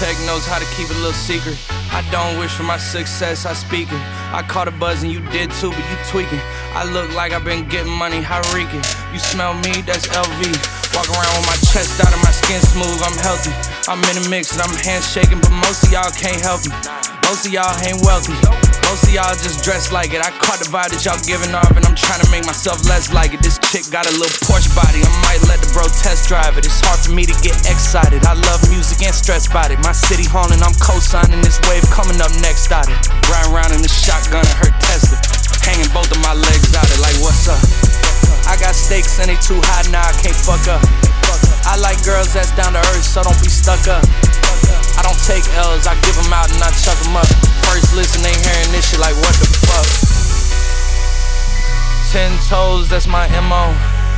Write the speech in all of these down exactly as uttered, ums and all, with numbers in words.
Tech knows how to keep a little secret. I don't wish for my success, I speak it. I caught a buzz and you did too, but you tweaking. I look like I've been getting money, how reeking. You smell me, that's L V. Walk around with my chest out and my skin smooth, I'm healthy. I'm in a mix and I'm handshaking, but most of y'all can't help me. Most of y'all ain't wealthy. Most of y'all just dress like it. I caught the vibe that y'all giving off and I'm trying to make myself less like it. This chick got a little Porsche body, I might let the bro test drive it. It's hard for me to get excited. I love music and stress about it. My city haunting, I'm co-signing this wave coming up next out it. Riding around in the shotgun and her Tesla, hanging both of my legs out it like what's up? I got stakes and they too high now, I can't fuck up. I like girls that's down to earth, so don't be stuck up. I don't take L's, I give them out and I chuck them up. First listen, they hearing this shit like what the fuck. Ten toes, that's my M O.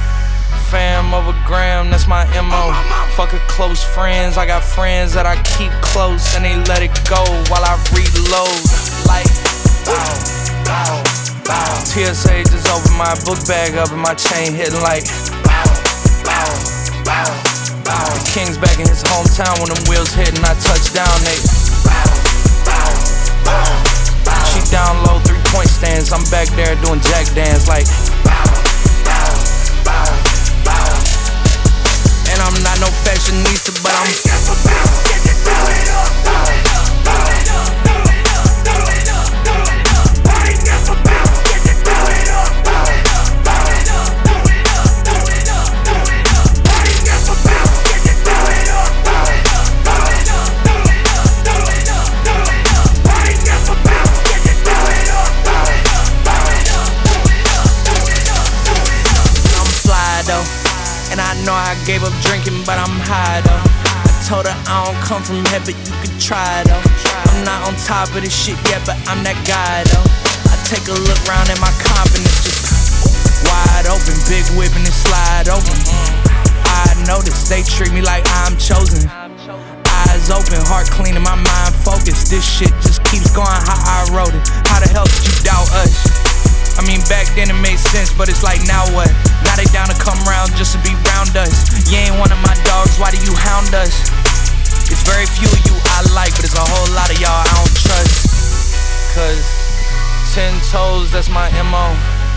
Fam over gram, that's my M O. Fuck a close friends, I got friends that I keep close and they let it go while I reload. Like, bow, bow, bow. T S A just opened my book bag up and my chain hitting like, bow, bow, bow, bow. The King's back in his hometown when them wheels hit and I touch down, they bow, bow, bow, bow. She down low, three point stands, I'm back there doing jack dance like, bow, bow, bow, bow. And I'm not no fashionista, but I'm never bow. Do it up, do it up, do it up, do it up, do it up, do it up. I ain't never bow. Do it up, do it up, do it up, do it up, do it up, do it up. I ain't never bow. Do it up, do it up, do it up, do it up, do it up, do it up. I ain't never bow. Do it up, do it up, do it up, do it up, do it up, do it up. I'm fly though. And I know I gave up drinking, but I'm high though. I told her I don't come from here, but you could try though. I'm not on top of this shit yet, but I'm that guy though. I take a look round and my confidence just wide open, big whip and it slide open. I notice they treat me like I'm chosen. Eyes open, heart clean and my mind focused. This shit just keeps going how I wrote it. How the hell did you doubt us? I mean, back then it made sense, but it's like, now what? Now they down to come round just to be round us. You ain't one of my dogs, why do you hound us? It's very few of you I like, but it's a whole lot of y'all I don't trust. Cause ten toes, that's my M O.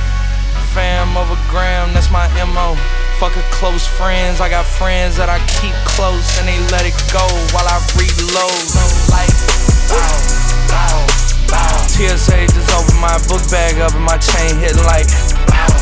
Fam over gram, that's my M O. Fuck a close friends, I got friends that I keep close and they let it go while I reload. Like, bow, bow, bow. T S A just opened my book bag up and my chain hitting like, bow,